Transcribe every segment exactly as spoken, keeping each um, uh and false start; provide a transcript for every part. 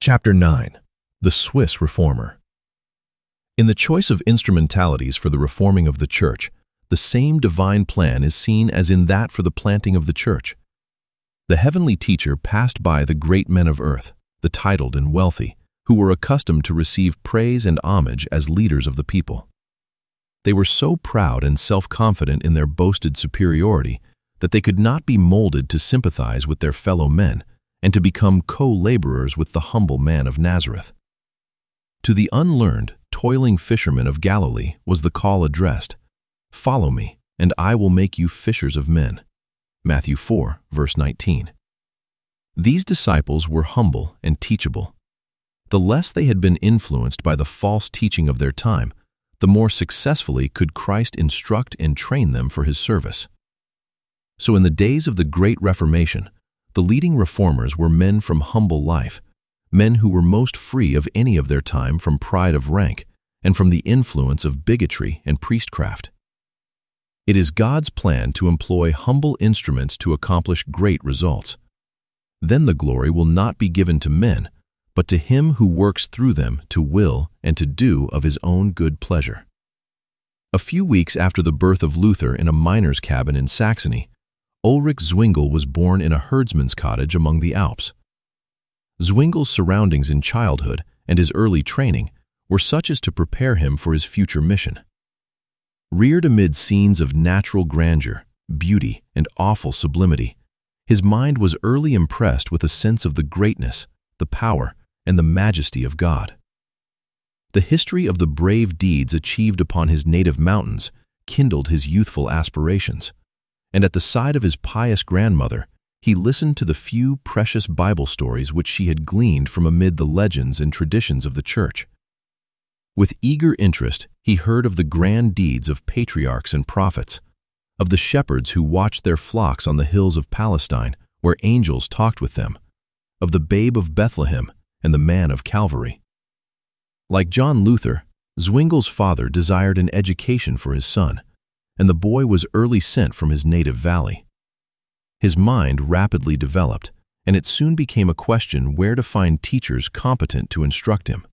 Chapter nine. The Swiss Reformer. In the choice of instrumentalities for the reforming of the Church, the same divine plan is seen as in that for the planting of the Church. The heavenly teacher passed by the great men of earth, the titled and wealthy, who were accustomed to receive praise and homage as leaders of the people. They were so proud and self-confident in their boasted superiority that they could not be molded to sympathize with their fellow men and to become co-laborers with the humble man of Nazareth. To the unlearned, toiling fishermen of Galilee was the call addressed, "Follow me, and I will make you fishers of men." Matthew four, verse nineteen. These disciples were humble and teachable. The less they had been influenced by the false teaching of their time, the more successfully could Christ instruct and train them for his service. So in the days of the Great Reformation, the leading reformers were men from humble life, men who were most free of any of their time from pride of rank and from the influence of bigotry and priestcraft. It is God's plan to employ humble instruments to accomplish great results. Then the glory will not be given to men, but to him who works through them to will and to do of his own good pleasure. A few weeks after the birth of Luther in a miner's cabin in Saxony, Ulrich Zwingli was born in a herdsman's cottage among the Alps. Zwingli's surroundings in childhood and his early training were such as to prepare him for his future mission. Reared amid scenes of natural grandeur, beauty, and awful sublimity, his mind was early impressed with a sense of the greatness, the power, and the majesty of God. The history of the brave deeds achieved upon his native mountains kindled his youthful aspirations, and at the side of his pious grandmother, he listened to the few precious Bible stories which she had gleaned from amid the legends and traditions of the Church. With eager interest, he heard of the grand deeds of patriarchs and prophets, of the shepherds who watched their flocks on the hills of Palestine, where angels talked with them, of the babe of Bethlehem and the man of Calvary. Like John Luther, Zwingli's father desired an education for his son, and the boy was early sent from his native valley. His mind rapidly developed, and it soon became a question where to find teachers competent to instruct him.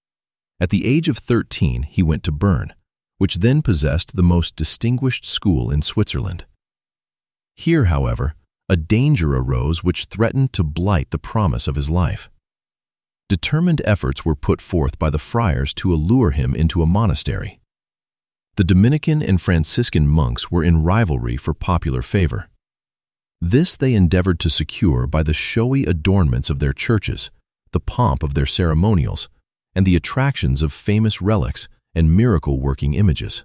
At the age of thirteen, he went to Bern, which then possessed the most distinguished school in Switzerland. Here, however, a danger arose which threatened to blight the promise of his life. Determined efforts were put forth by the friars to allure him into a monastery. The Dominican and Franciscan monks were in rivalry for popular favor. This they endeavored to secure by the showy adornments of their churches, the pomp of their ceremonials, and the attractions of famous relics and miracle-working images.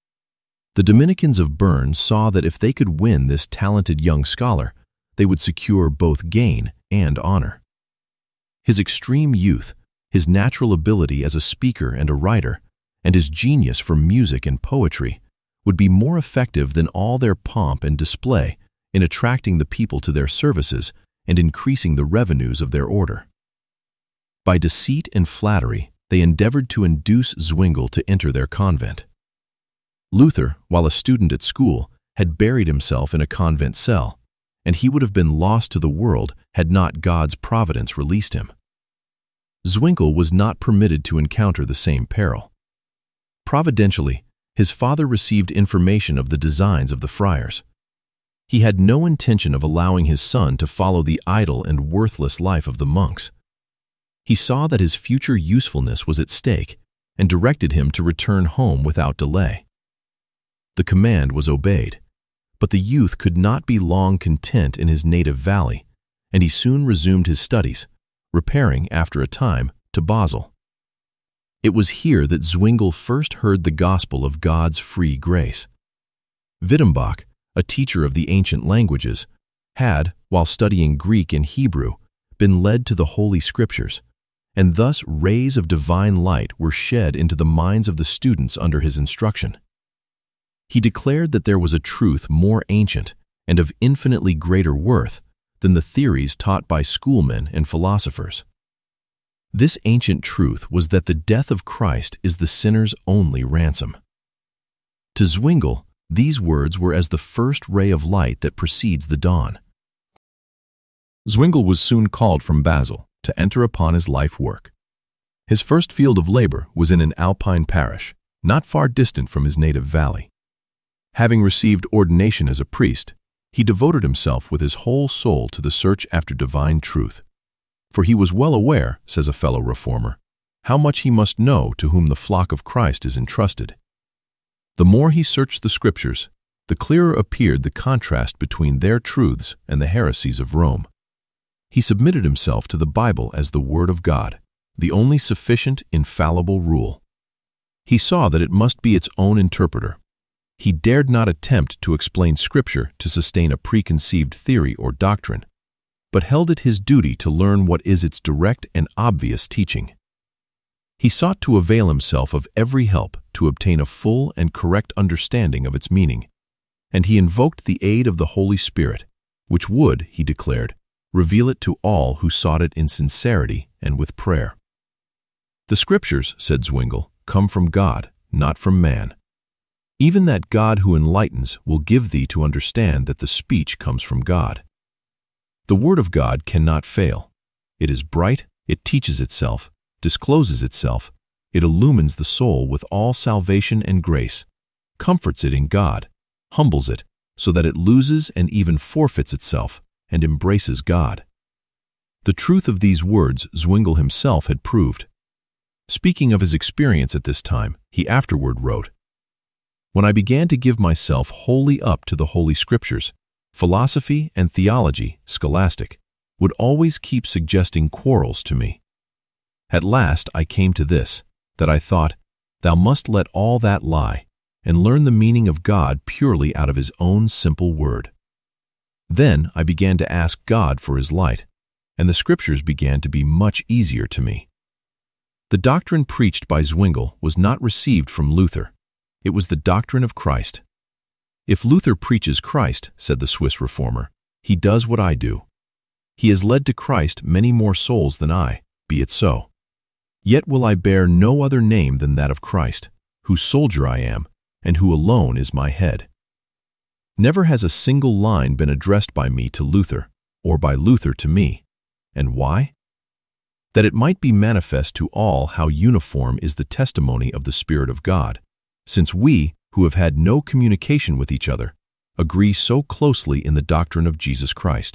The Dominicans of Bern saw that if they could win this talented young scholar, they would secure both gain and honor. His extreme youth, his natural ability as a speaker and a writer, and his genius for music and poetry would be more effective than all their pomp and display in attracting the people to their services and increasing the revenues of their order. By deceit and flattery, they endeavored to induce Zwingli to enter their convent. Luther, while a student at school, had buried himself in a convent cell, and he would have been lost to the world had not God's providence released him. Zwingli was not permitted to encounter the same peril. Providentially, his father received information of the designs of the friars. He had no intention of allowing his son to follow the idle and worthless life of the monks. He saw that his future usefulness was at stake and directed him to return home without delay. The command was obeyed, but the youth could not be long content in his native valley, and he soon resumed his studies, repairing, after a time, to Basel. It was here that Zwingli first heard the gospel of God's free grace. Wittenbach, a teacher of the ancient languages, had, while studying Greek and Hebrew, been led to the Holy Scriptures, and thus rays of divine light were shed into the minds of the students under his instruction. He declared that there was a truth more ancient and of infinitely greater worth than the theories taught by schoolmen and philosophers. This ancient truth was that the death of Christ is the sinner's only ransom. To Zwingli, these words were as the first ray of light that precedes the dawn. Zwingli was soon called from Basel, to enter upon his life work. His first field of labor was in an alpine parish, not far distant from his native valley. Having received ordination as a priest, he devoted himself with his whole soul to the search after divine truth. For he was well aware, says a fellow reformer, how much he must know to whom the flock of Christ is entrusted. The more he searched the Scriptures, the clearer appeared the contrast between their truths and the heresies of Rome. He submitted himself to the Bible as the Word of God, the only sufficient, infallible rule. He saw that it must be its own interpreter. He dared not attempt to explain Scripture to sustain a preconceived theory or doctrine, but held it his duty to learn what is its direct and obvious teaching. He sought to avail himself of every help to obtain a full and correct understanding of its meaning, and he invoked the aid of the Holy Spirit, which would, he declared, reveal it to all who sought it in sincerity and with prayer. The Scriptures, said Zwingle, come from God, not from man. Even that God who enlightens will give thee to understand that the speech comes from God. The Word of God cannot fail. It is bright, it teaches itself, discloses itself, it illumines the soul with all salvation and grace, comforts it in God, humbles it, so that it loses and even forfeits itself, and embraces God. The truth of these words Zwingle himself had proved. Speaking of his experience at this time, he afterward wrote, "When I began to give myself wholly up to the Holy Scriptures, philosophy and theology, scholastic, would always keep suggesting quarrels to me. At last I came to this, that I thought, thou must let all that lie, and learn the meaning of God purely out of His own simple word. Then I began to ask God for His light, and the Scriptures began to be much easier to me." The doctrine preached by Zwingle was not received from Luther. It was the doctrine of Christ. "If Luther preaches Christ," said the Swiss reformer, "he does what I do. He has led to Christ many more souls than I, be it so. Yet will I bear no other name than that of Christ, whose soldier I am, and who alone is my head." Never has a single line been addressed by me to Luther, or by Luther to me. And why? That it might be manifest to all how uniform is the testimony of the Spirit of God, since we, who have had no communication with each other, agree so closely in the doctrine of Jesus Christ.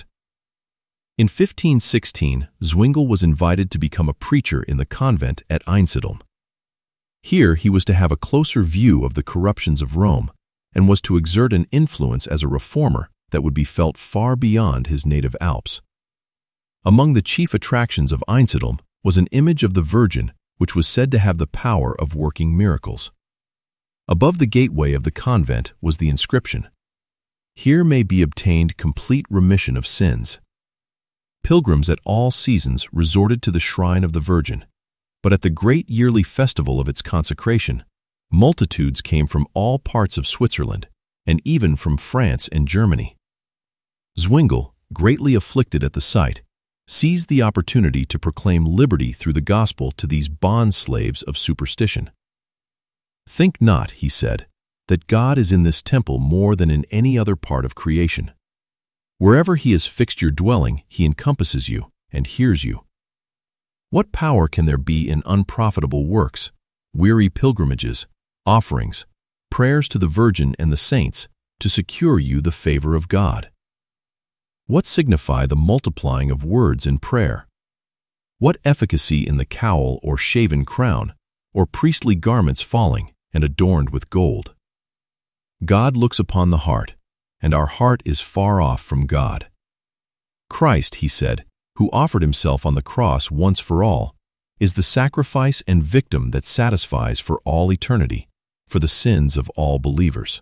In fifteen sixteen, Zwingle was invited to become a preacher in the convent at Einsiedeln. Here he was to have a closer view of the corruptions of Rome, and was to exert an influence as a reformer that would be felt far beyond his native Alps. Among the chief attractions of Einsiedeln was an image of the Virgin which was said to have the power of working miracles. Above the gateway of the convent was the inscription, "Here may be obtained complete remission of sins." Pilgrims at all seasons resorted to the shrine of the Virgin, but at the great yearly festival of its consecration, multitudes came from all parts of Switzerland, and even from France and Germany. Zwingle, greatly afflicted at the sight, seized the opportunity to proclaim liberty through the gospel to these bond-slaves of superstition. "Think not," he said, "that God is in this temple more than in any other part of creation. Wherever He has fixed your dwelling, He encompasses you and hears you. What power can there be in unprofitable works, weary pilgrimages, offerings, prayers to the Virgin and the saints, to secure you the favor of God? What signify the multiplying of words in prayer? What efficacy in the cowl or shaven crown, or priestly garments falling and adorned with gold? God looks upon the heart, and our heart is far off from God. Christ," he said, "who offered Himself on the cross once for all, is the sacrifice and victim that satisfies for all eternity, for the sins of all believers."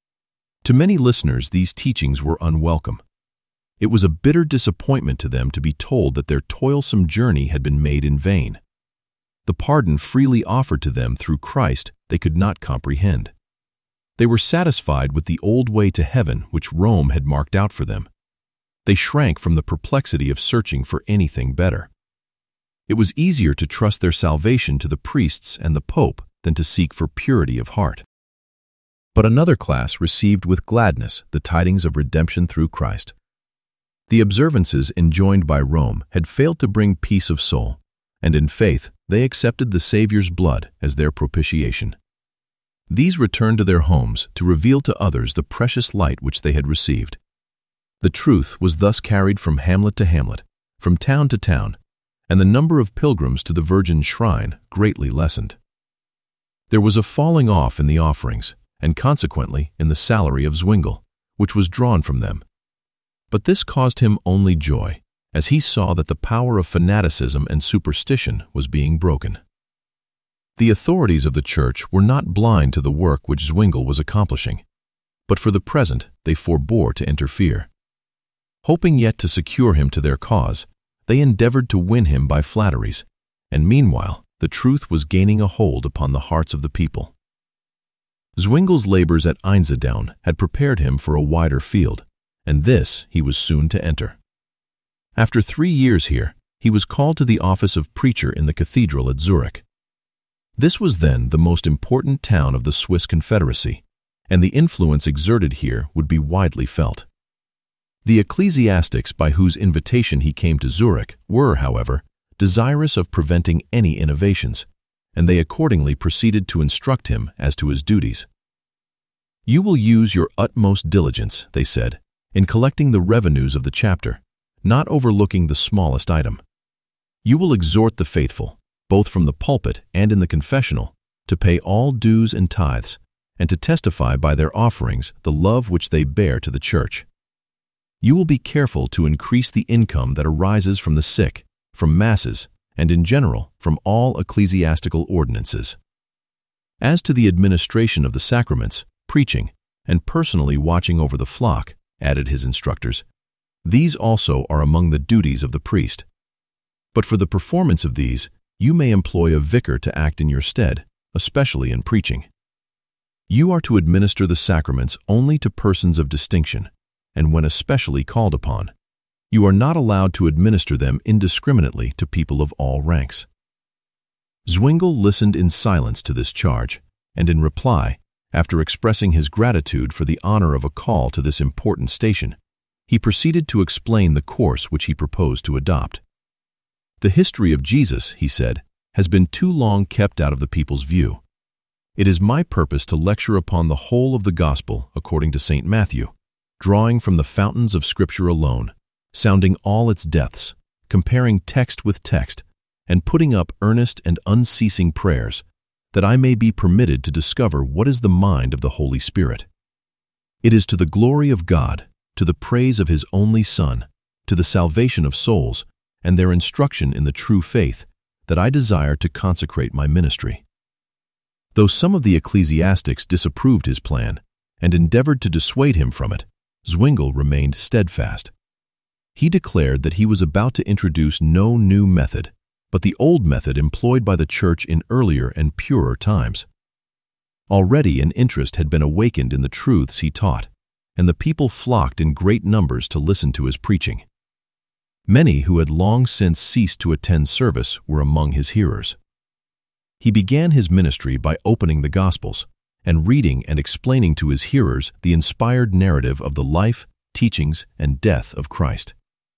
To many listeners, these teachings were unwelcome. It was a bitter disappointment to them to be told that their toilsome journey had been made in vain. The pardon freely offered to them through Christ they could not comprehend. They were satisfied with the old way to heaven which Rome had marked out for them. They shrank from the perplexity of searching for anything better. It was easier to trust their salvation to the priests and the Pope than to seek for purity of heart. But another class received with gladness the tidings of redemption through Christ. The observances enjoined by Rome had failed to bring peace of soul, and in faith they accepted the Savior's blood as their propitiation. These returned to their homes to reveal to others the precious light which they had received. The truth was thus carried from hamlet to hamlet, from town to town, and the number of pilgrims to the Virgin's shrine greatly lessened. There was a falling off in the offerings, and consequently in the salary of Zwingle, which was drawn from them. But this caused him only joy, as he saw that the power of fanaticism and superstition was being broken. The authorities of the church were not blind to the work which Zwingle was accomplishing, but for the present they forbore to interfere. Hoping yet to secure him to their cause, they endeavored to win him by flatteries, and meanwhile the truth was gaining a hold upon the hearts of the people. Zwingle's labors at Einsiedeln had prepared him for a wider field, and this he was soon to enter. After three years here, he was called to the office of preacher in the cathedral at Zurich. This was then the most important town of the Swiss Confederacy, and the influence exerted here would be widely felt. The ecclesiastics by whose invitation he came to Zurich were, however, desirous of preventing any innovations, and they accordingly proceeded to instruct him as to his duties. "You will use your utmost diligence," they said, "in collecting the revenues of the chapter, not overlooking the smallest item. You will exhort the faithful, both from the pulpit and in the confessional, to pay all dues and tithes, and to testify by their offerings the love which they bear to the church. You will be careful to increase the income that arises from the sick, from masses, and in general from all ecclesiastical ordinances. As to the administration of the sacraments, preaching, and personally watching over the flock," added his instructors, "these also are among the duties of the priest. But for the performance of these, you may employ a vicar to act in your stead, especially in preaching. You are to administer the sacraments only to persons of distinction, and when especially called upon. You are not allowed to administer them indiscriminately to people of all ranks." Zwingle listened in silence to this charge, and in reply, after expressing his gratitude for the honor of a call to this important station, he proceeded to explain the course which he proposed to adopt. "The history of Jesus," he said, "has been too long kept out of the people's view. It is my purpose to lecture upon the whole of the Gospel according to Saint Matthew, drawing from the fountains of Scripture alone, sounding all its depths, comparing text with text, and putting up earnest and unceasing prayers, that I may be permitted to discover what is the mind of the Holy Spirit. It is to the glory of God, to the praise of His only Son, to the salvation of souls, and their instruction in the true faith, that I desire to consecrate my ministry." Though some of the ecclesiastics disapproved his plan and endeavored to dissuade him from it, Zwingle remained steadfast. He declared that he was about to introduce no new method, but the old method employed by the Church in earlier and purer times. Already an interest had been awakened in the truths he taught, and the people flocked in great numbers to listen to his preaching. Many who had long since ceased to attend service were among his hearers. He began his ministry by opening the Gospels and reading and explaining to his hearers the inspired narrative of the life, teachings, and death of Christ.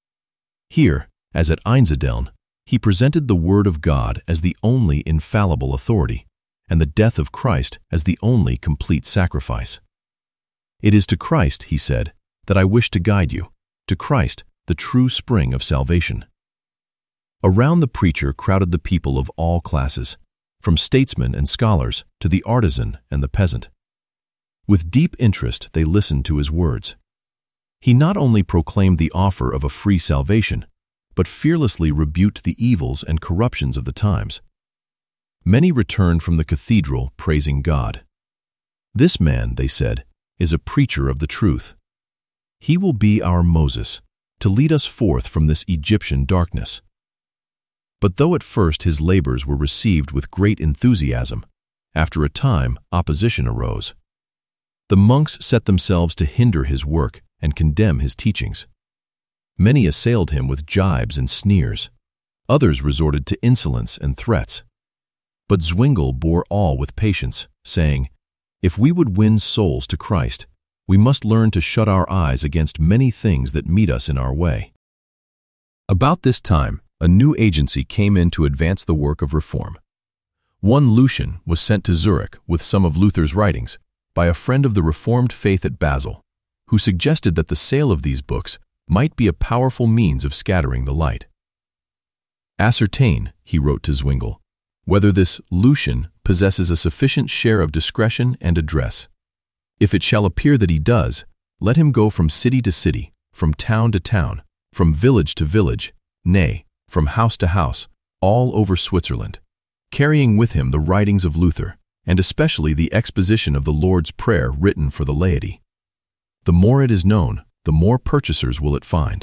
Here, as at Einsiedeln, he presented the Word of God as the only infallible authority, and the death of Christ as the only complete sacrifice. "It is to Christ," he said, "that I wish to guide you, to Christ, the true spring of salvation." Around the preacher crowded the people of all classes, from statesmen and scholars to the artisan and the peasant. With deep interest they listened to his words. He not only proclaimed the offer of a free salvation, but fearlessly rebuked the evils and corruptions of the times. Many returned from the cathedral praising God. "This man," they said, "is a preacher of the truth. He will be our Moses, to lead us forth from this Egyptian darkness." But though at first his labors were received with great enthusiasm, after a time opposition arose. The monks set themselves to hinder his work and condemn his teachings. Many assailed him with jibes and sneers. Others resorted to insolence and threats. But Zwingle bore all with patience, saying, "If we would win souls to Christ, we must learn to shut our eyes against many things that meet us in our way. About this time, a new agency came in to advance the work of reform. One Lucian was sent to Zurich with some of Luther's writings by a friend of the Reformed faith at Basel, who suggested that the sale of these books might be a powerful means of scattering the light. Ascertain, he wrote to Zwingli, whether this Lucian possesses a sufficient share of discretion and address. If it shall appear that he does, let him go from city to city, from town to town, from village to village, nay, from house to house, all over Switzerland, carrying with him the writings of Luther, and especially the exposition of the Lord's Prayer written for the laity. The more it is known, the more purchasers will it find.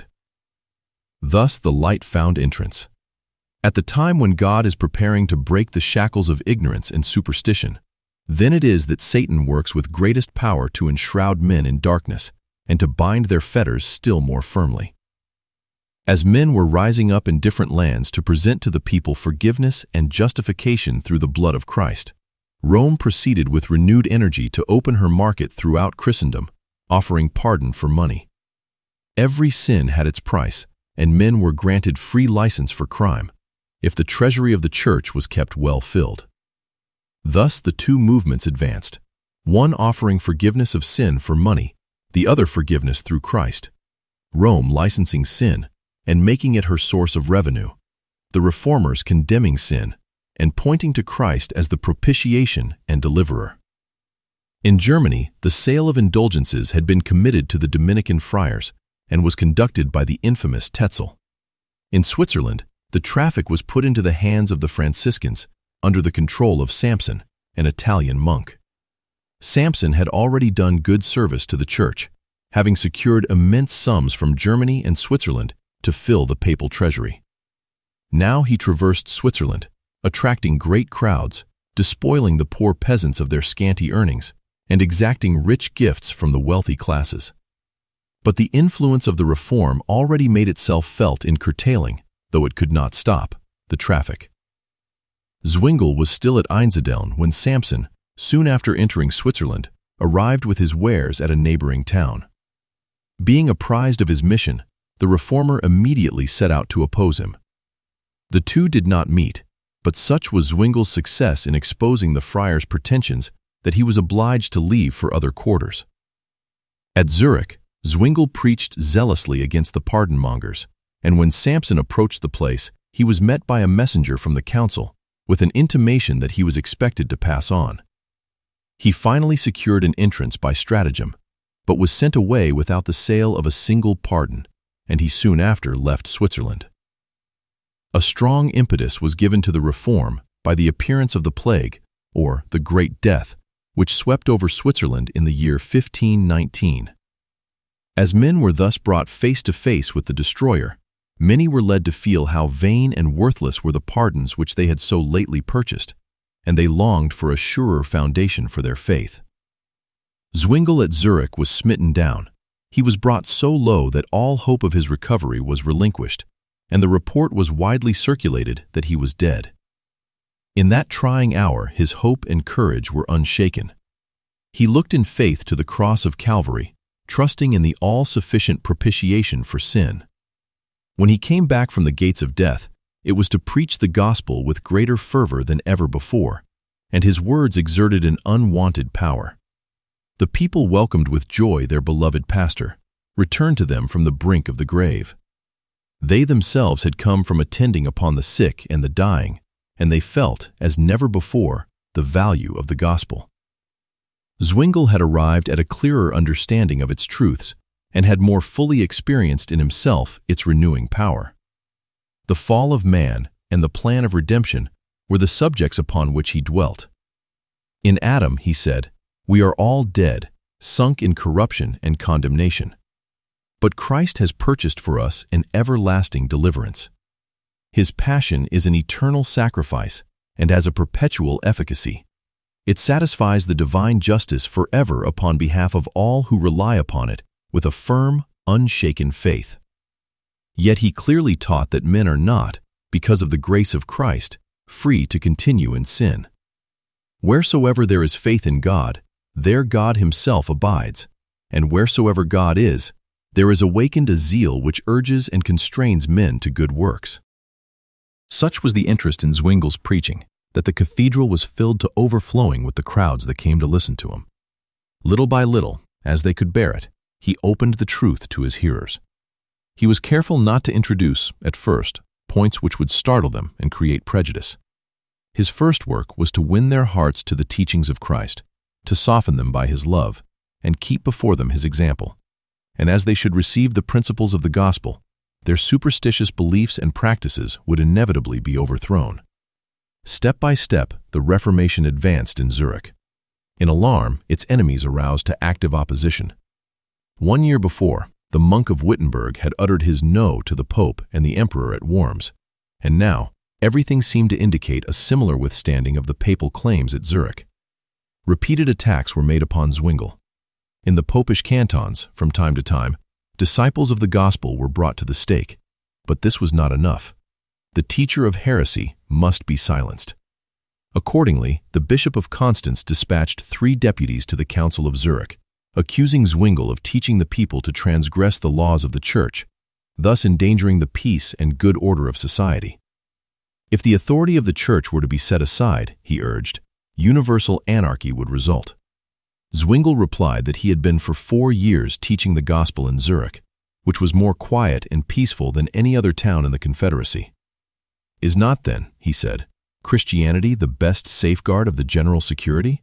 Thus the light found entrance. At the time when God is preparing to break the shackles of ignorance and superstition, then it is that Satan works with greatest power to enshroud men in darkness and to bind their fetters still more firmly. As men were rising up in different lands to present to the people forgiveness and justification through the blood of Christ, Rome proceeded with renewed energy to open her market throughout Christendom, offering pardon for money. Every sin had its price, and men were granted free license for crime, if the treasury of the church was kept well filled. Thus the two movements advanced, one offering forgiveness of sin for money, the other forgiveness through Christ. Rome licensing sin and making it her source of revenue, the reformers condemning sin and pointing to Christ as the propitiation and deliverer. In Germany, the sale of indulgences had been committed to the Dominican friars and was conducted by the infamous Tetzel. In Switzerland, the traffic was put into the hands of the Franciscans under the control of Samson, an Italian monk. Samson had already done good service to the church, having secured immense sums from Germany and Switzerland to fill the papal treasury. Now he traversed Switzerland, attracting great crowds, despoiling the poor peasants of their scanty earnings, and exacting rich gifts from the wealthy classes. But the influence of the reform already made itself felt in curtailing, though it could not stop, the traffic. Zwingli was still at Einsiedeln when Samson, soon after entering Switzerland, arrived with his wares at a neighboring town. Being apprised of his mission, the reformer immediately set out to oppose him. The two did not meet, but such was Zwingli's success in exposing the friar's pretensions that he was obliged to leave for other quarters. At Zurich, Zwingli preached zealously against the pardon-mongers, and when Samson approached the place, he was met by a messenger from the council with an intimation that he was expected to pass on. He finally secured an entrance by stratagem, but was sent away without the sale of a single pardon, and he soon after left Switzerland. A strong impetus was given to the reform by the appearance of the plague, or the Great Death, which swept over Switzerland in the year fifteen nineteen. As men were thus brought face to face with the destroyer, many were led to feel how vain and worthless were the pardons which they had so lately purchased, and they longed for a surer foundation for their faith. Zwingli at Zurich was smitten down. He was brought so low that all hope of his recovery was relinquished, and the report was widely circulated that he was dead. In that trying hour, his hope and courage were unshaken. He looked in faith to the cross of Calvary, trusting in the all-sufficient propitiation for sin. When he came back from the gates of death, it was to preach the gospel with greater fervor than ever before, and his words exerted an unwonted power. The people welcomed with joy their beloved pastor, returned to them from the brink of the grave. They themselves had come from attending upon the sick and the dying, and they felt, as never before, the value of the gospel. Zwingli had arrived at a clearer understanding of its truths and had more fully experienced in himself its renewing power. The fall of man and the plan of redemption were the subjects upon which he dwelt. In Adam, he said, we are all dead, sunk in corruption and condemnation. But Christ has purchased for us an everlasting deliverance. His passion is an eternal sacrifice and has a perpetual efficacy. It satisfies the divine justice forever upon behalf of all who rely upon it with a firm, unshaken faith. Yet he clearly taught that men are not, because of the grace of Christ, free to continue in sin. Wheresoever there is faith in God, there God himself abides, and wheresoever God is, there is awakened a zeal which urges and constrains men to good works. Such was the interest in Zwingle's preaching that the cathedral was filled to overflowing with the crowds that came to listen to him. Little by little, as they could bear it, he opened the truth to his hearers. He was careful not to introduce, at first, points which would startle them and create prejudice. His first work was to win their hearts to the teachings of Christ, to soften them by his love, and keep before them his example. And as they should receive the principles of the gospel, their superstitious beliefs and practices would inevitably be overthrown. Step by step, the Reformation advanced in Zurich. In alarm, its enemies aroused to active opposition. One year before, the monk of Wittenberg had uttered his no to the Pope and the Emperor at Worms, and now everything seemed to indicate a similar withstanding of the papal claims at Zurich. Repeated attacks were made upon Zwingle. In the popish cantons, from time to time, disciples of the gospel were brought to the stake, but this was not enough. The teacher of heresy must be silenced. Accordingly, the Bishop of Constance dispatched three deputies to the Council of Zurich, accusing Zwingle of teaching the people to transgress the laws of the Church, thus endangering the peace and good order of society. If the authority of the Church were to be set aside, he urged, universal anarchy would result. Zwingle replied that he had been for four years teaching the gospel in Zurich, which was more quiet and peaceful than any other town in the Confederacy. Is not then, he said, Christianity the best safeguard of the general security?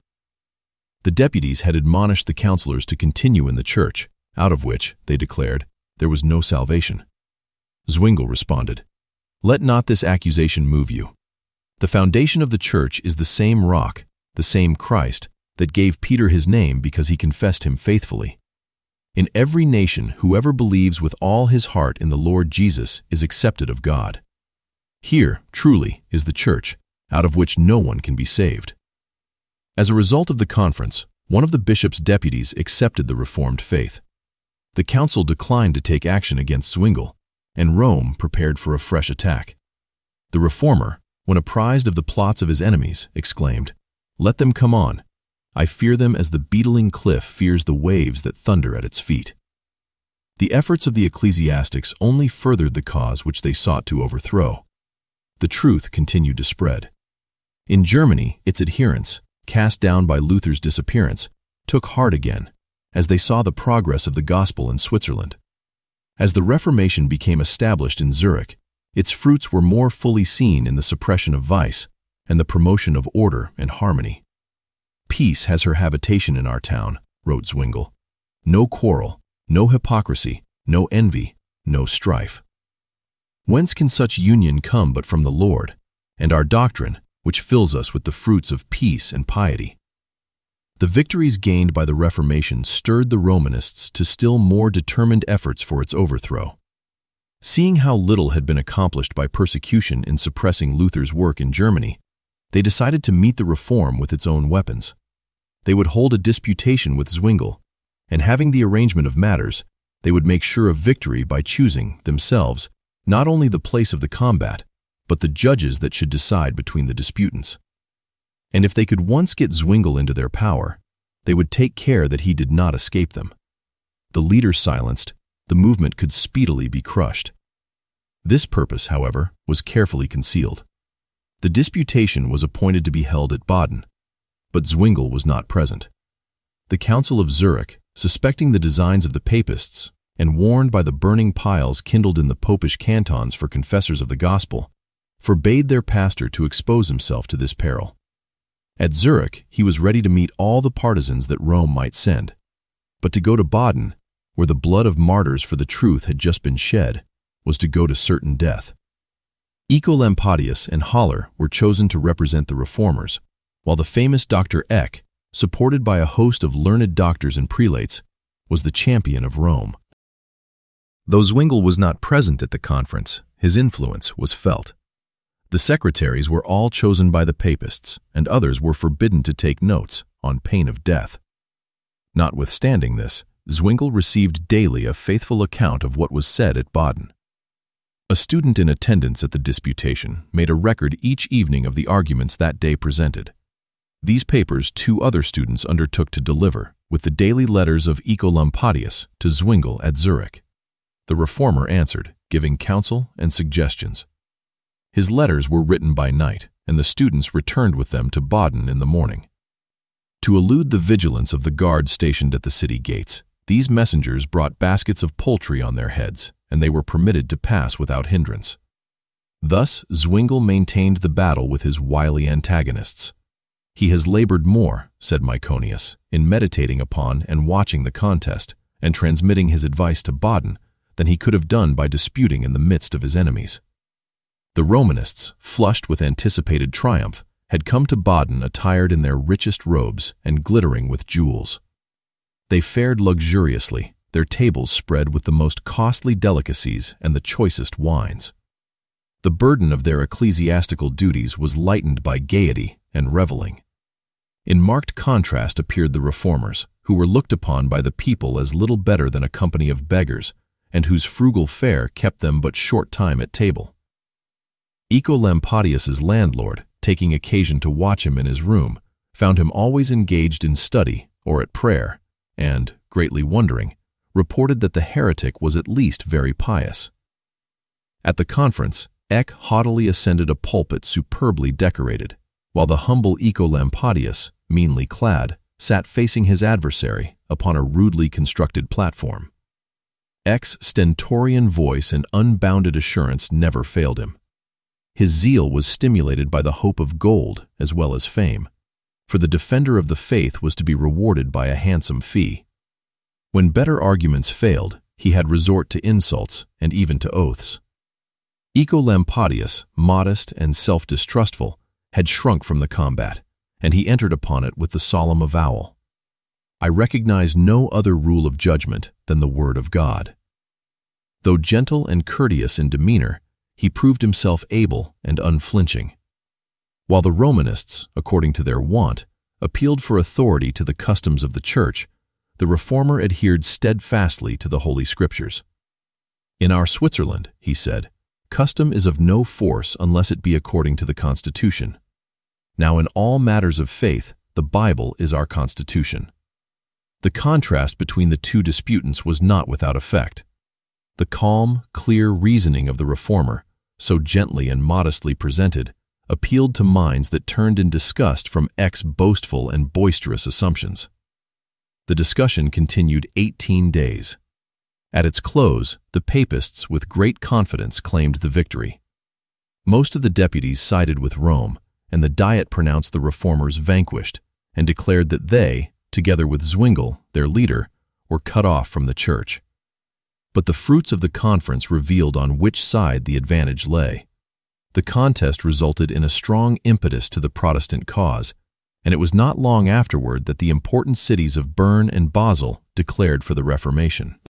The deputies had admonished the councillors to continue in the church, out of which, they declared, there was no salvation. Zwingle responded, "Let not this accusation move you. The foundation of the church is the same rock, the same Christ, that gave Peter his name because he confessed him faithfully. In every nation, whoever believes with all his heart in the Lord Jesus is accepted of God. Here, truly, is the church, out of which no one can be saved." As a result of the conference, one of the bishop's deputies accepted the Reformed faith. The council declined to take action against Zwingle, and Rome prepared for a fresh attack. The reformer, when apprised of the plots of his enemies, exclaimed, "Let them come on. I fear them as the beetling cliff fears the waves that thunder at its feet." The efforts of the ecclesiastics only furthered the cause which they sought to overthrow. The truth continued to spread. In Germany, its adherents, cast down by Luther's disappearance, took heart again, as they saw the progress of the gospel in Switzerland. As the Reformation became established in Zurich, its fruits were more fully seen in the suppression of vice and the promotion of order and harmony. "Peace has her habitation in our town," wrote Zwingle. "No quarrel, no hypocrisy, no envy, no strife. Whence can such union come but from the Lord, and our doctrine, which fills us with the fruits of peace and piety?" The victories gained by the Reformation stirred the Romanists to still more determined efforts for its overthrow. Seeing how little had been accomplished by persecution in suppressing Luther's work in Germany, they decided to meet the reform with its own weapons. They would hold a disputation with Zwingle, and having the arrangement of matters, they would make sure of victory by choosing, themselves, not only the place of the combat, but the judges that should decide between the disputants. And if they could once get Zwingle into their power, they would take care that he did not escape them. The leader silenced, the movement could speedily be crushed. This purpose, however, was carefully concealed. The disputation was appointed to be held at Baden, but Zwingle was not present. The Council of Zurich, suspecting the designs of the papists, and warned by the burning piles kindled in the popish cantons for confessors of the gospel, forbade their pastor to expose himself to this peril. At Zurich, he was ready to meet all the partisans that Rome might send, but to go to Baden, where the blood of martyrs for the truth had just been shed, was to go to certain death. Œcolampadius and Haller were chosen to represent the reformers, while the famous Doctor Eck, supported by a host of learned doctors and prelates, was the champion of Rome. Though Zwingle was not present at the conference, his influence was felt. The secretaries were all chosen by the papists, and others were forbidden to take notes, on pain of death. Notwithstanding this, Zwingle received daily a faithful account of what was said at Baden. A student in attendance at the disputation made a record each evening of the arguments that day presented. These papers two other students undertook to deliver, with the daily letters of Œcolampadius to Zwingli at Zurich. The reformer answered, giving counsel and suggestions. His letters were written by night, and the students returned with them to Baden in the morning. To elude the vigilance of the guards stationed at the city gates, these messengers brought baskets of poultry on their heads, and they were permitted to pass without hindrance. Thus Zwingli maintained the battle with his wily antagonists. He has labored more, said Myconius, in meditating upon and watching the contest, and transmitting his advice to Baden, than he could have done by disputing in the midst of his enemies. The Romanists, flushed with anticipated triumph, had come to Baden attired in their richest robes and glittering with jewels. They fared luxuriously, their tables spread with the most costly delicacies and the choicest wines. The burden of their ecclesiastical duties was lightened by gaiety and reveling. In marked contrast appeared the reformers, who were looked upon by the people as little better than a company of beggars, and whose frugal fare kept them but short time at table. Œcolampadius's landlord, taking occasion to watch him in his room, found him always engaged in study or at prayer, and, greatly wondering, reported that the heretic was at least very pious. At the conference, Eck haughtily ascended a pulpit superbly decorated, while the humble Œcolampadius, meanly clad, sat facing his adversary upon a rudely constructed platform. Eck's stentorian voice and unbounded assurance never failed him. His zeal was stimulated by the hope of gold as well as fame, for the defender of the faith was to be rewarded by a handsome fee. When better arguments failed, he had resort to insults and even to oaths. Œcolampadius, modest and self-distrustful, had shrunk from the combat, and he entered upon it with the solemn avowal, "I recognize no other rule of judgment than the word of God." Though gentle and courteous in demeanor, he proved himself able and unflinching. While the Romanists, according to their wont, appealed for authority to the customs of the Church, the reformer adhered steadfastly to the Holy Scriptures. "In our Switzerland," he said, "custom is of no force unless it be according to the Constitution. Now in all matters of faith, the Bible is our Constitution." The contrast between the two disputants was not without effect. The calm, clear reasoning of the reformer, so gently and modestly presented, appealed to minds that turned in disgust from Eck's boastful and boisterous assumptions. The discussion continued eighteen days. At its close, the papists with great confidence claimed the victory. Most of the deputies sided with Rome, and the Diet pronounced the reformers vanquished, and declared that they, together with Zwingli, their leader, were cut off from the Church. But the fruits of the conference revealed on which side the advantage lay. The contest resulted in a strong impetus to the Protestant cause, and it was not long afterward that the important cities of Bern and Basel declared for the Reformation.